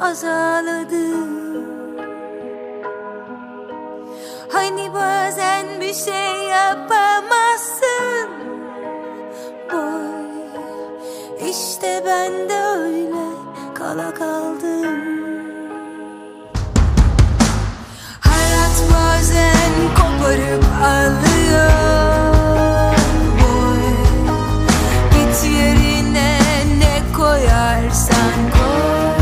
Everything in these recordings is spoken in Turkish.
azaladım. Hani bazen bir şey yapamazsın boy, işte ben de öyle kala kaldım. Hayat bazen koparıp alıyor boy, git yerine ne koyarsan koy.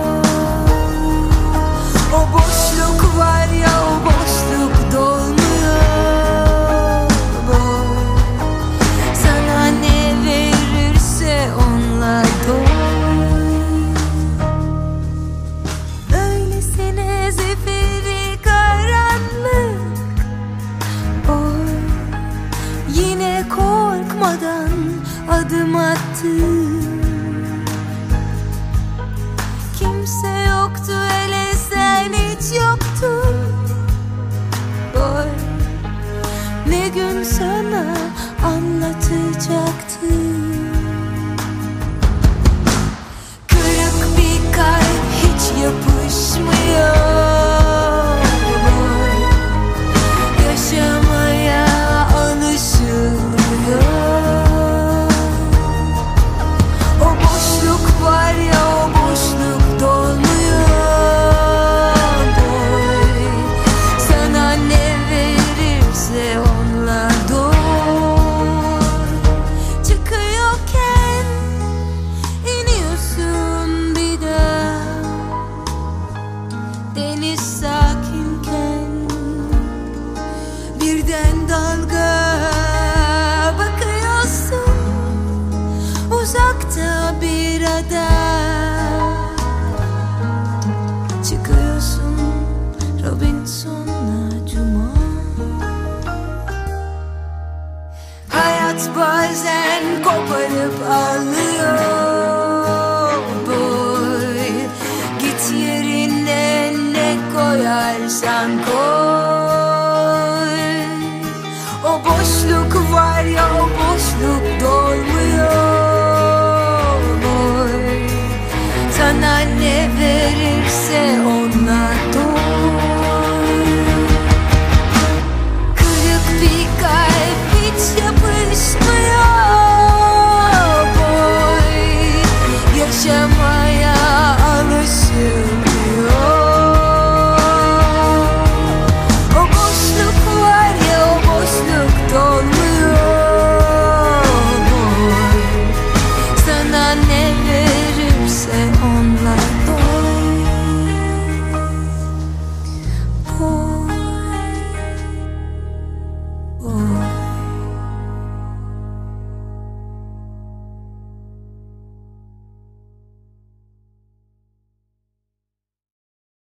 O boşluk var ya, o boşluk dolmuyor boy, sana ne verirse onunla doy. Öylesine zifiri karanlık boy, yine korkmadan adım attım. Kimse yoktu, hele sen hiç yoktun boy, ne gün sana anlatacaktım. Kırık bir kalp hiç yapışmıyor boy, yaşamaya alışılmıyor. O boşluk var ya, o boşluk dolmuyor boy, sana ne verirse onunla doy. Çıkıyorken iniyorsun bir daha, deniz sakinken birden dalga, bakıyorsun uzakta bir ada. Çıkıyorsun Robinson'la cuma. Hayat bazen koparıp alıyor boy, git yerine ne koyarsan koy. O boşluk var ya, o boşluk dolmuyor boy, sana ne verirse onunla doy. Kırık bir kalp hiç yapışmıyor boy, yaşamaya alışılmıyor. O boşluk var ya, o boşluk dolmuyor boy, sana ne